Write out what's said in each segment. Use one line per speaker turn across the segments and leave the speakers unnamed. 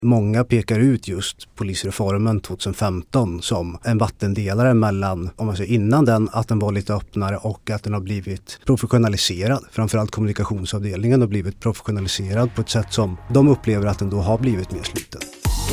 Många pekar ut just polisreformen 2015 som en vattendelare mellan, om man säger innan den, att den var lite öppnare och att den har blivit professionaliserad. Framförallt kommunikationsavdelningen har blivit professionaliserad på ett sätt som de upplever att den då har blivit mer sluten.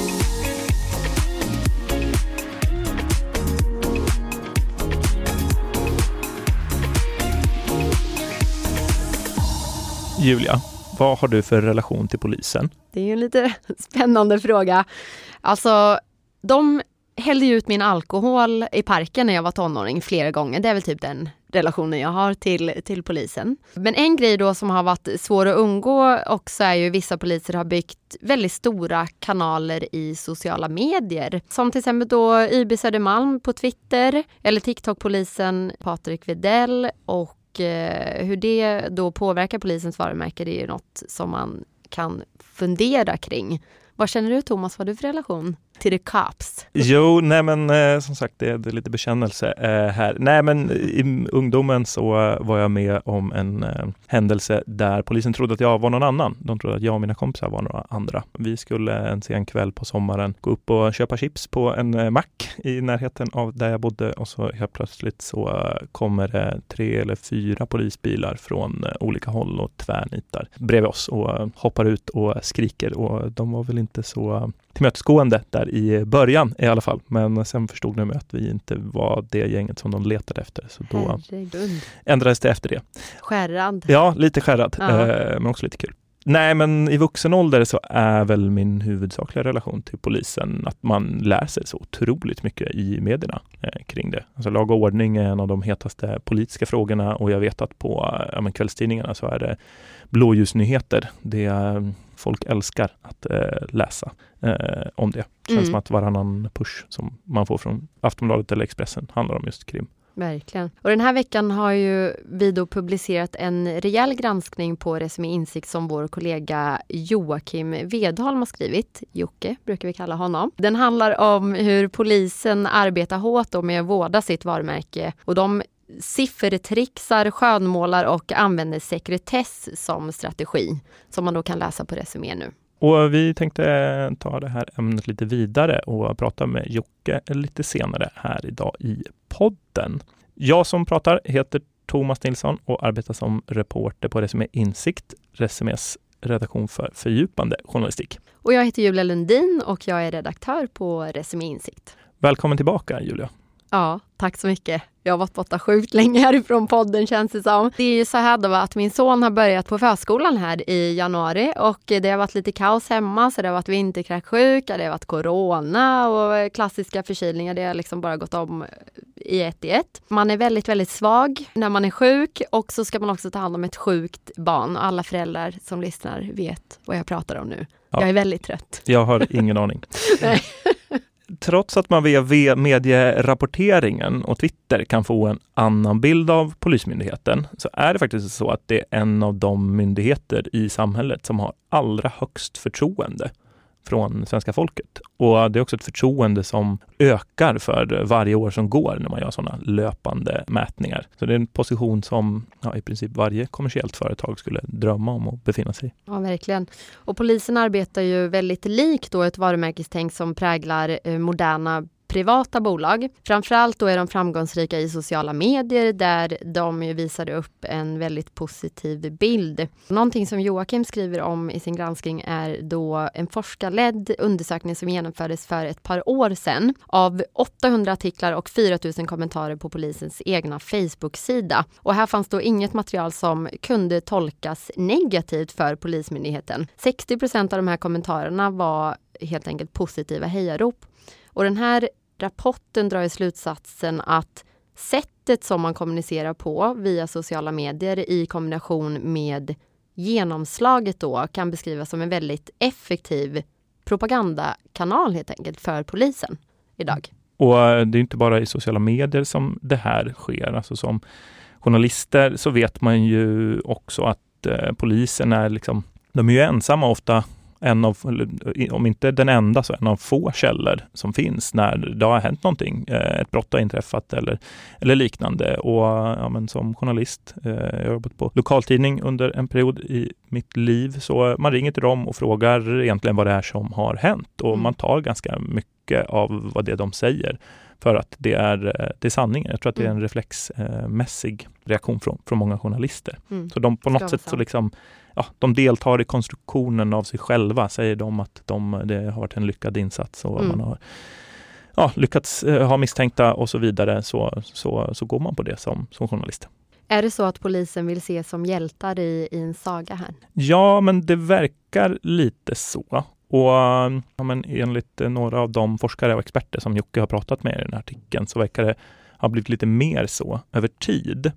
Julia, vad har du för relation till polisen?
Det är ju en lite spännande fråga. Alltså, de hällde ut min alkohol i parken när jag var tonåring flera gånger. Det är väl typ den relationen jag har till polisen. Men en grej då som har varit svår att undgå också är ju vissa poliser har byggt väldigt stora kanaler i sociala medier. Som till exempel då YB Södermalm på Twitter eller TikTok-polisen Patrik Widell, och hur det då påverkar polisens varumärke, det är ju något som man kan fundera kring. Vad känner du, Thomas? Vad har du för relation till the cops?
Jo, nej men som sagt, det är lite bekännelse här. Nej men i ungdomen så var jag med om en händelse där polisen trodde att jag var någon annan. De trodde att jag och mina kompisar var några andra. Vi skulle en sen kväll på sommaren gå upp och köpa chips på en mack i närheten av där jag bodde, och så helt plötsligt så kommer det 3 eller 4 polisbilar från olika håll och tvärnitar bredvid oss och hoppar ut och skriker, och de var väl inte så tillmötesgående där i början i alla fall. Men sen förstod de att vi inte var det gänget som de letade efter. Så då ändrades det efter det.
Skärrad.
Ja, lite skärrad. Men också lite kul. Nej, men i vuxen ålder så är väl min huvudsakliga relation till polisen att man lär sig så otroligt mycket i medierna kring det. Alltså lag och ordning är en av de hetaste politiska frågorna, och jag vet att på kvällstidningarna så är det blåljusnyheter. Det är, folk älskar att läsa om det. Det känns som att varannan push som man får från Aftonbladet eller Expressen handlar om just krim.
Verkligen. Och den här veckan har ju vi då publicerat en rejäl granskning på Resumé Insikt som vår kollega Joakim Wedholm har skrivit. Jocke brukar vi kalla honom. Den handlar om hur polisen arbetar hårt med att vårda sitt varumärke, och de siffertrixar, skönmålar och använder sekretess som strategi, som man då kan läsa på Resumé nu.
Och vi tänkte ta det här ämnet lite vidare och prata med Jocke lite senare här idag i podden. Jag som pratar heter Thomas Nilsson och arbetar som reporter på Resumé Insikt, Resumés redaktion för fördjupande journalistik.
Och jag heter Julia Lundin och jag är redaktör på Resumé Insikt.
Välkommen tillbaka, Julia.
Ja, tack så mycket. Jag har varit borta sjukt länge härifrån podden, känns det som. Det är ju så här då att min son har börjat på förskolan här i januari, och det har varit lite kaos hemma, så det har varit vinterkräksjuka, det har varit corona och klassiska förkylningar. Det har liksom bara gått om i ett. Man är väldigt, väldigt svag när man är sjuk, och så ska man också ta hand om ett sjukt barn. Alla föräldrar som lyssnar vet vad jag pratar om nu. Ja. Jag är väldigt trött.
Jag har ingen aning.
Nej.
Trots att man via medierapporteringen och Twitter kan få en annan bild av Polismyndigheten, så är det faktiskt så att det är en av de myndigheter i samhället som har allra högst förtroende från svenska folket. Och det är också ett förtroende som ökar för varje år som går när man gör sådana löpande mätningar. Så det är en position som i princip varje kommersiellt företag skulle drömma om att befinna sig i.
Ja, verkligen. Och polisen arbetar ju väldigt likt då ett varumärkestänk som präglar moderna privata bolag. Framförallt då är de framgångsrika i sociala medier, där de ju visade upp en väldigt positiv bild. Någonting som Joakim skriver om i sin granskning är då en forskarledd undersökning som genomfördes för ett par år sedan av 800 artiklar och 4000 kommentarer på polisens egna Facebook-sida. Och här fanns då inget material som kunde tolkas negativt för Polismyndigheten. 60% av de här kommentarerna var helt enkelt positiva hejarop. Och den här rapporten drar i slutsatsen att sättet som man kommunicerar på via sociala medier i kombination med genomslaget då kan beskrivas som en väldigt effektiv propagandakanal helt enkelt för polisen idag.
Och det är inte bara i sociala medier som det här sker. Alltså som journalister så vet man ju också att polisen är liksom, de är ju ensamma ofta om inte den enda så en av få källor som finns när det har hänt någonting, ett brott har inträffat eller liknande. Och men som journalist, jag har jobbat på lokaltidning under en period i mitt liv, så man ringer till dem och frågar egentligen vad det är som har hänt, och man tar ganska mycket av vad det de säger för att det är sanningen. Jag tror att det är en reflexmässig reaktion från många journalister. Så de på något sätt så liksom, de deltar i konstruktionen av sig själva, säger de att det har varit en lyckad insats och man har lyckats ha misstänkta och så vidare, så går man på det som journalist.
Är det så att polisen vill se som hjältar i en saga här?
Ja, men det verkar lite så. Och men enligt några av de forskare och experter som Jocke har pratat med i den här artikeln, så verkar det ha blivit lite mer så över tid.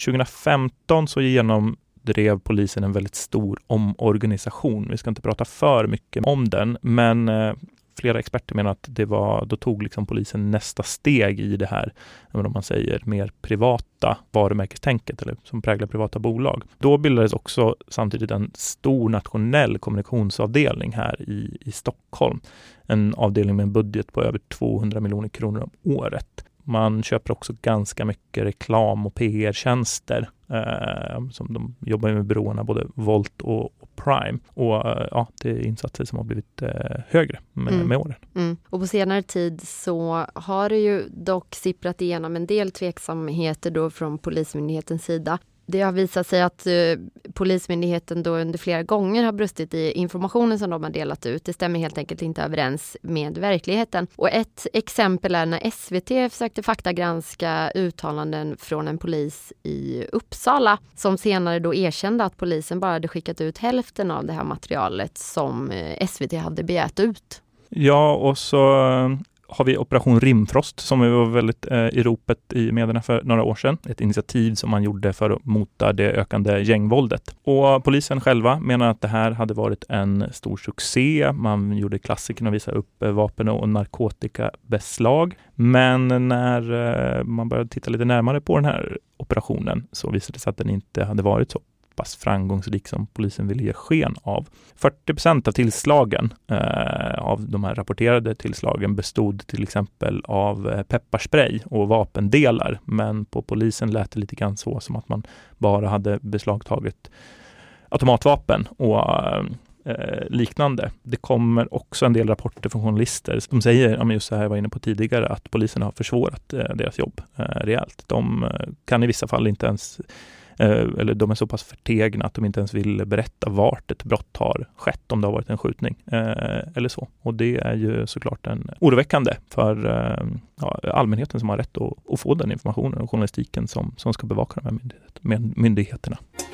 2015 så genomdrev polisen en väldigt stor omorganisation. Vi ska inte prata för mycket om den, men flera experter menar att då tog liksom polisen nästa steg i det här, om man säger mer privata varumärkestänket eller som präglar privata bolag. Då bildades också samtidigt en stor nationell kommunikationsavdelning här i Stockholm. En avdelning med en budget på över 200 miljoner kronor om året. Man köper också ganska mycket reklam- och PR-tjänster som de jobbar med byråerna, både Volt och Prime. Och det är insatser som har blivit högre med åren.
Och på senare tid så har det ju dock sipprat igenom en del tveksamheter då från Polismyndighetens sida. Det har visat sig att Polismyndigheten då under flera gånger har brustit i informationen som de har delat ut. Det stämmer helt enkelt inte överens med verkligheten. Och ett exempel är när SVT försökte faktagranska uttalanden från en polis i Uppsala, som senare då erkände att polisen bara hade skickat ut hälften av det här materialet som SVT hade begärt ut.
Ja, och så har vi Operation Rimfrost som var väldigt i ropet i medierna för några år sedan. Ett initiativ som man gjorde för att mota det ökande gängvåldet. Och polisen själva menar att det här hade varit en stor succé. Man gjorde klassiken och visade upp vapen- och narkotikabeslag. Men när man började titta lite närmare på den här operationen så visade det sig att den inte hade varit så pass framgångsrik som polisen ville ge sken av. 40% av tillslagen av de här rapporterade tillslagen bestod till exempel av pepparspray och vapendelar, men på polisen lät det lite grann så som att man bara hade beslagtagit automatvapen och liknande. Det kommer också en del rapporter från journalister som säger, just det här jag var inne på tidigare, att polisen har försvårat deras jobb rejält. De kan i vissa fall inte ens eller de är så pass förtegna att de inte ens vill berätta vart ett brott har skett, om det har varit en skjutning eller så. Och det är ju såklart en oroväckande för allmänheten som har rätt att få den informationen och journalistiken som ska bevaka de här myndigheterna.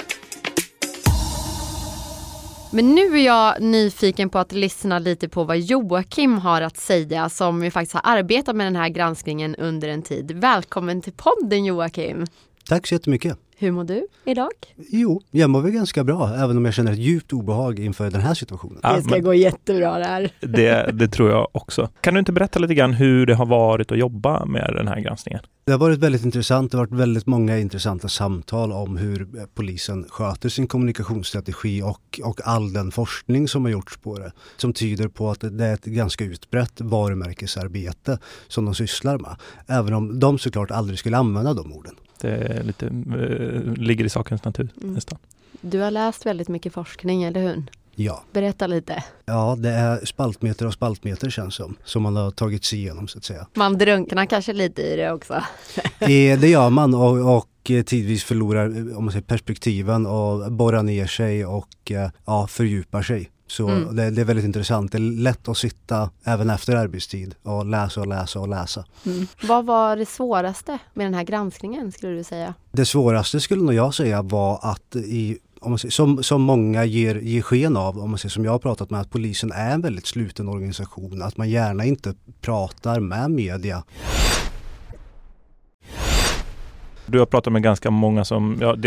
Men nu är jag nyfiken på att lyssna lite på vad Joakim har att säga, som ju faktiskt har arbetat med den här granskningen under en tid. Välkommen till podden, Joakim.
Tack så jättemycket.
Hur mår du idag?
Jo, jag mår väl ganska bra, även om jag känner ett djupt obehag inför den här situationen.
Det ska gå jättebra där.
Det tror jag också. Kan du inte berätta lite grann hur det har varit att jobba med den här granskningen?
Det har varit väldigt intressant. Det har varit väldigt många intressanta samtal om hur polisen sköter sin kommunikationsstrategi och all den forskning som har gjorts på det. Som tyder på att det är ett ganska utbrett varumärkesarbete som de sysslar med. Även om de såklart aldrig skulle använda de orden.
Det är lite, ligger i sakens natur nästan.
Du har läst väldigt mycket forskning, eller hur?
Ja.
Berätta lite.
Ja, det är spaltmeter och spaltmeter känns som man har tagit sig igenom, så att säga.
Man drunknar kanske lite i det också.
Det gör man och tidvis förlorar, om man säger, perspektiven och borrar ner sig och fördjupar sig. Så det är väldigt intressant. Det är lätt att sitta även efter arbetstid och läsa.
Vad var det svåraste med den här granskningen, skulle du säga?
Det svåraste skulle nog jag säga var att som många ger sken av, om man säger, som jag har pratat med, att polisen är en väldigt sluten organisation. Att man gärna inte pratar med media.
Du har pratat med ganska många som dels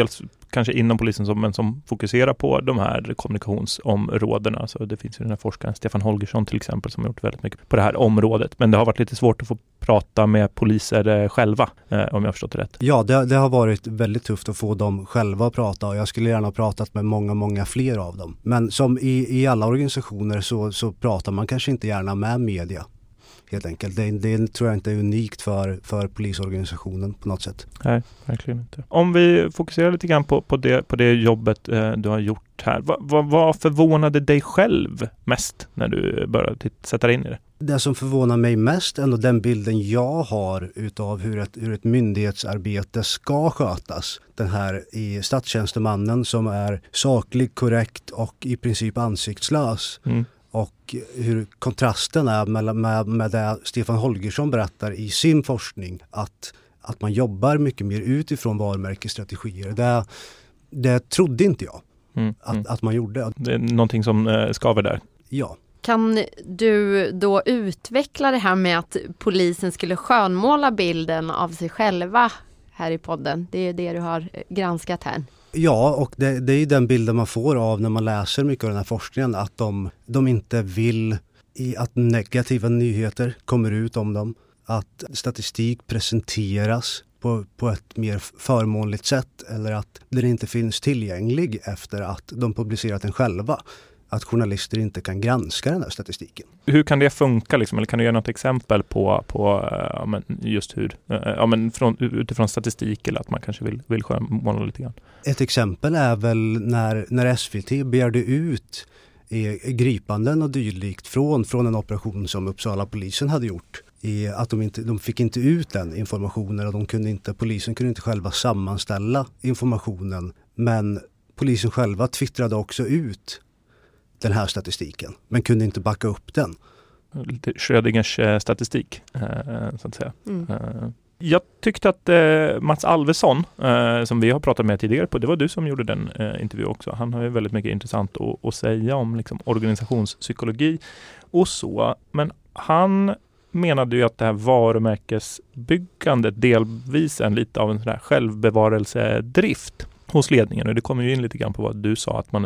kanske inom polisen men som fokuserar på de här kommunikationsområdena. Så det finns ju den här forskaren Stefan Holgersson till exempel som har gjort väldigt mycket på det här området. Men det har varit lite svårt att få prata med poliser själva, om jag har förstått det rätt.
Ja, det har varit väldigt tufft att få dem själva att prata, och jag skulle gärna ha pratat med många fler av dem. Men som i alla organisationer så pratar man kanske inte gärna med media. Helt enkelt. Det tror jag inte är unikt för polisorganisationen på något sätt.
Nej, verkligen inte. Om vi fokuserar lite grann på det jobbet du har gjort här. Vad förvånade dig själv mest när du började sätta dig in i det?
Det som förvånar mig mest är ändå den bilden jag har utav hur ett myndighetsarbete ska skötas. Den här i statstjänstemannen som är saklig, korrekt och i princip ansiktslös. Mm. Och hur kontrasten är med det Stefan Holgersson berättar i sin forskning, att man jobbar mycket mer utifrån varumärkesstrategier. Det trodde inte jag att man gjorde.
Det är någonting som skaver där.
Ja.
Kan du då utveckla det här med att polisen skulle skönmåla bilden av sig själva här i podden? Det är det du har granskat här.
Ja, och det är den bilden man får av när man läser mycket av den här forskningen, att de inte vill att negativa nyheter kommer ut om dem, att statistik presenteras på ett mer förmånligt sätt, eller att den inte finns tillgänglig efter att de publicerat den själva. Att journalister inte kan granska den här statistiken.
Hur kan det funka liksom? Eller kan du ge något exempel på just hur, utifrån statistik, eller att man kanske vill skönmåla lite grann? Ett
exempel är väl när SVT begärde ut gripanden och dylikt från en operation som Uppsala polisen hade gjort. Att de fick inte ut den informationen, och polisen kunde inte själva sammanställa informationen. Men polisen själva twittrade också ut den här statistiken, men kunde inte backa upp den.
Lite Schrödingers statistik, så att säga. Jag tyckte att Mats Alvesson, som vi har pratat med tidigare på, det var du som gjorde den intervjun också. Han har ju väldigt mycket intressant att säga om liksom, organisationspsykologi och så. Men han menade ju att det här varumärkesbyggandet delvis är lite av en sån här självbevarelsedrift hos ledningen, och det kommer ju in lite grann på vad du sa, att man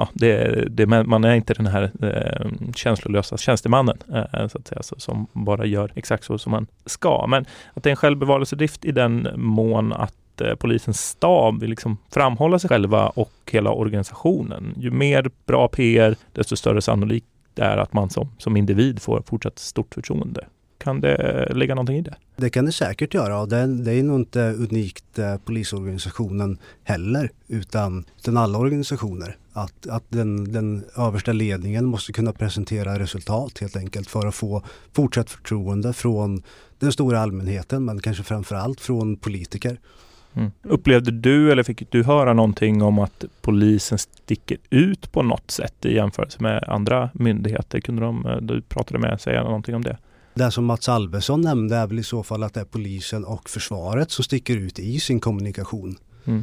är inte den här känslolösa tjänstemannen så att säga, som bara gör exakt så som man ska, men att det är en självbevarelsedrift i den mån att polisens stab vill liksom framhålla sig själva och hela organisationen. Ju mer bra PR, desto större sannolikt är att man som individ får fortsatt stort förtroende. Kan det lägga någonting i det? Det
kan det säkert göra. Det är nog inte unikt polisorganisationen heller, utan alla organisationer. Att den översta ledningen måste kunna presentera resultat helt enkelt för att få fortsatt förtroende från den stora allmänheten, men kanske framförallt från politiker.
Upplevde du eller fick du höra någonting om att polisen sticker ut på något sätt i jämförelse med andra myndigheter? Kunde du pratade med säga någonting om det?
Det som Mats Alvesson nämnde är väl i så fall att det är polisen och försvaret som sticker ut i sin kommunikation.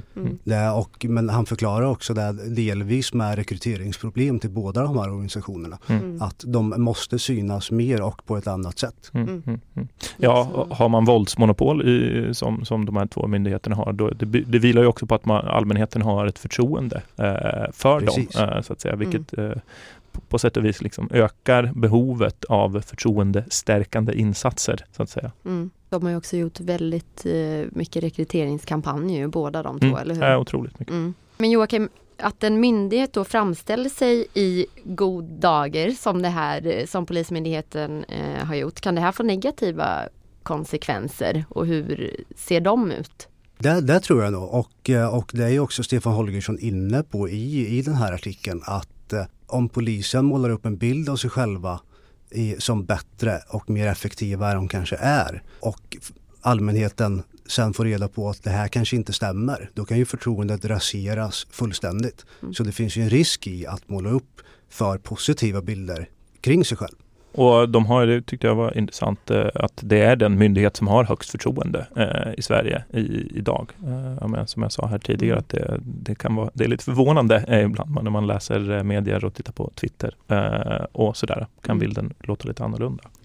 Men han förklarar också det delvis med rekryteringsproblem till båda de här organisationerna. Att de måste synas mer och på ett annat sätt.
Ja, har man våldsmonopol som de här två myndigheterna har, då, det vilar ju också på att allmänheten har ett förtroende för dem, så att säga, vilket på sätt och vis liksom ökar behovet av förtroendestärkande insatser, så att säga.
De har ju också gjort väldigt mycket rekryteringskampanjer, båda de två, eller hur?
Ja, otroligt mycket.
Men Joakim, att en myndighet då framställer sig i god dager som det här som Polismyndigheten har gjort, kan det här få negativa konsekvenser, och hur ser de ut?
Det tror jag nog, och det är ju också Stefan Holgersson inne på i den här artikeln, att om polisen målar upp en bild av sig själva som bättre och mer effektiva än de kanske är, och allmänheten sen får reda på att det här kanske inte stämmer, då kan ju förtroendet raseras fullständigt. Så det finns ju en risk i att måla upp för positiva bilder kring sig själv.
Och det tyckte jag var intressant, att det är den myndighet som har högst förtroende i Sverige idag. Som jag sa här tidigare, att det är lite förvånande ibland när man läser medier och tittar på Twitter och sådär, kan bilden låta lite annorlunda.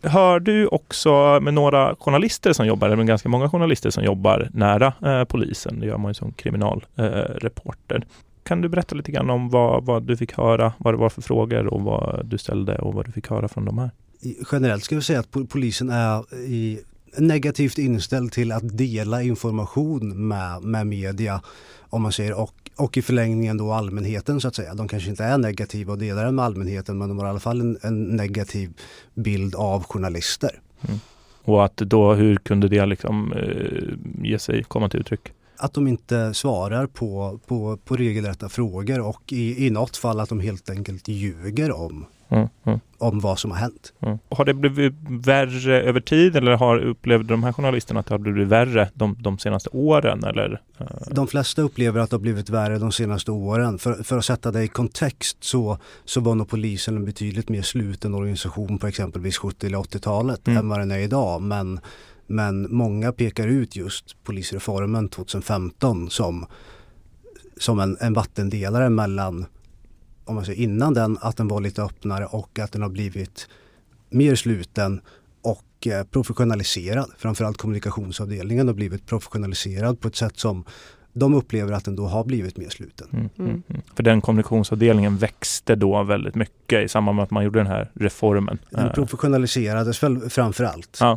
Hör du också med några journalister som jobbar, eller med ganska många journalister som jobbar nära polisen? Det gör man ju som kriminalreporter. Kan du berätta lite grann om vad du fick höra, vad det var för frågor och vad du ställde och vad du fick höra från de här?
Generellt ska vi säga att polisen är negativt inställd till att dela information med media, om man säger, och i förlängningen då allmänheten så att säga. De kanske inte är negativa och delar den med allmänheten, men de har i alla fall en negativ bild av journalister.
Mm. Och att då, hur kunde det liksom komma till uttryck?
Att de inte svarar på regelrätta frågor och i något fall att de helt enkelt ljuger om vad som har hänt.
Mm. Har det blivit värre över tid eller upplevde de här journalisterna att det har blivit värre de senaste åren? Eller?
De flesta upplever att det har blivit värre de senaste åren. För att sätta det i kontext så var nog polisen en betydligt mer sluten organisation på exempelvis 70- eller 80-talet än vad den är idag. Men många pekar ut just polisreformen 2015 som en vattendelare mellan, om man säger, innan den, att den var lite öppnare och att den har blivit mer sluten och professionaliserad. Framförallt kommunikationsavdelningen har blivit professionaliserad på ett sätt som de upplever att den då har blivit mer sluten.
För den kommunikationsavdelningen växte då väldigt mycket i samband med att man gjorde den här reformen.
Den professionaliserades väl framförallt.
Ja.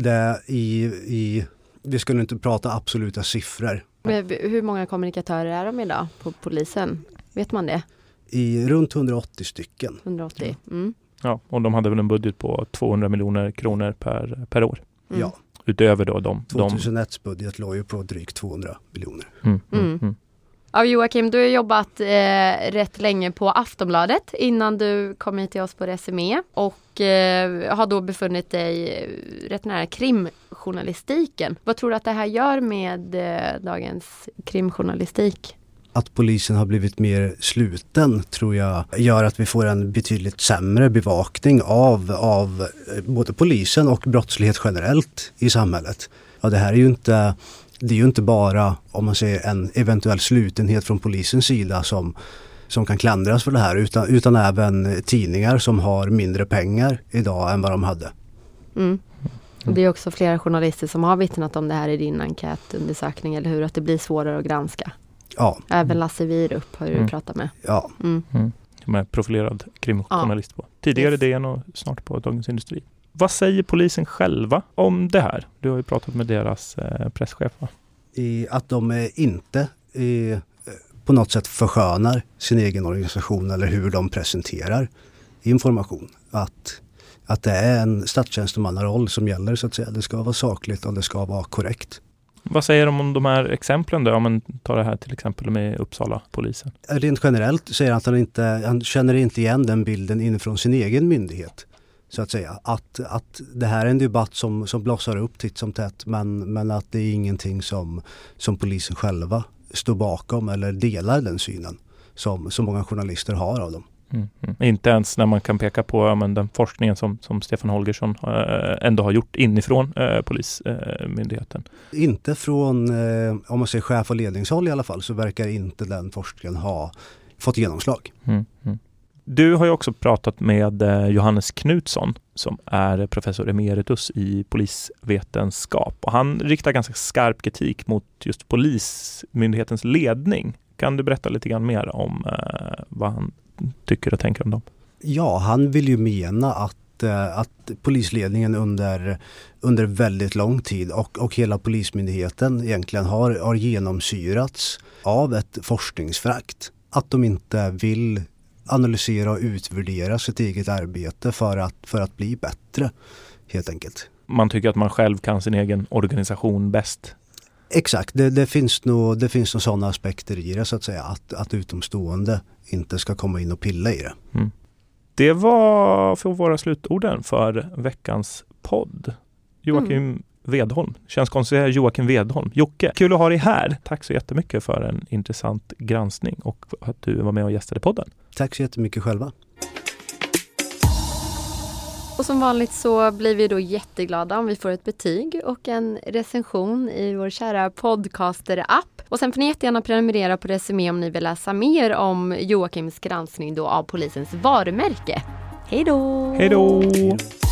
Vi skulle inte prata absoluta siffror.
Men hur många kommunikatörer är de idag på polisen? Vet man det?
I runt 180 stycken.
180.
Ja, och de hade väl en budget på 200 miljoner kronor per år.
Ja.
Utöver då
2001 budget låg ju på drygt 200 miljoner.
Ja, Joakim, du har jobbat rätt länge på Aftonbladet innan du kom hit till oss på Resumé och har då befunnit dig rätt nära krimjournalistiken. Vad tror du att det här gör med dagens krimjournalistik?
Att polisen har blivit mer sluten tror jag gör att vi får en betydligt sämre bevakning av både polisen och brottslighet generellt i samhället. Ja, det här är ju inte bara, om man säger, en eventuell slutenhet från polisens sida som kan klandras för det här, utan även tidningar som har mindre pengar idag än vad de hade.
Det är också flera journalister som har vittnat om det här i din enkätundersökning, eller hur? Att det blir svårare att granska.
Ja.
Även Lasse Wierup har du pratat med.
Ja.
Som är profilerad krimjournalist på tidigare DN och snart på Dagens Industri. Vad säger polisen själva om det här? Du har ju pratat med deras presschef, va?
Att de inte på något sätt förskönar sin egen organisation eller hur de presenterar information. Att det är en statstjänstemannaroll som gäller, så att säga. Det ska vara sakligt och det ska vara korrekt.
Vad säger de om de här exemplen då? Om man tar det här till exempel med Uppsala-polisen.
Rent generellt säger han att han känner inte igen den bilden inifrån sin egen myndighet. Så att säga. Att det här är en debatt som blossar upp titt som tätt, men att det är ingenting som polisen själva står bakom eller delar den synen som många journalister har av dem. Inte
ens när man kan peka på den forskningen som Stefan Holgersson ändå har gjort inifrån polismyndigheten. Inte från,
om man säger chef- och ledningshåll i alla fall, så verkar inte den forskningen ha fått genomslag.
Du har ju också pratat med Johannes Knutsson som är professor emeritus i polisvetenskap. Och han riktar ganska skarp kritik mot just polismyndighetens ledning. Kan du berätta lite grann mer om vad han tycker och tänker om dem?
Ja, han vill ju mena att polisledningen under väldigt lång tid och hela polismyndigheten egentligen har genomsyrats av ett forskningsförakt. Att de inte vill analysera och utvärdera sitt eget arbete för att bli bättre, helt enkelt.
Man tycker att man själv kan sin egen organisation bäst.
Exakt, det finns nog sådana aspekter i det, så att säga, att utomstående inte ska komma in och pilla i det.
Det var för våra slutorden för veckans podd. Joakim Wedholm. Känns konstigt att säga Joakim Wedholm. Jocke, kul att ha dig här. Tack så jättemycket för en intressant granskning och att du var med och gästade podden.
Tack så jättemycket själva.
Och som vanligt så blir vi då jätteglada om vi får ett betyg och en recension i vår kära podcaster-app. Och sen får ni jättegärna prenumerera på Resumé om ni vill läsa mer om Joakims granskning då av polisens varumärke. Hej då!
Hej då!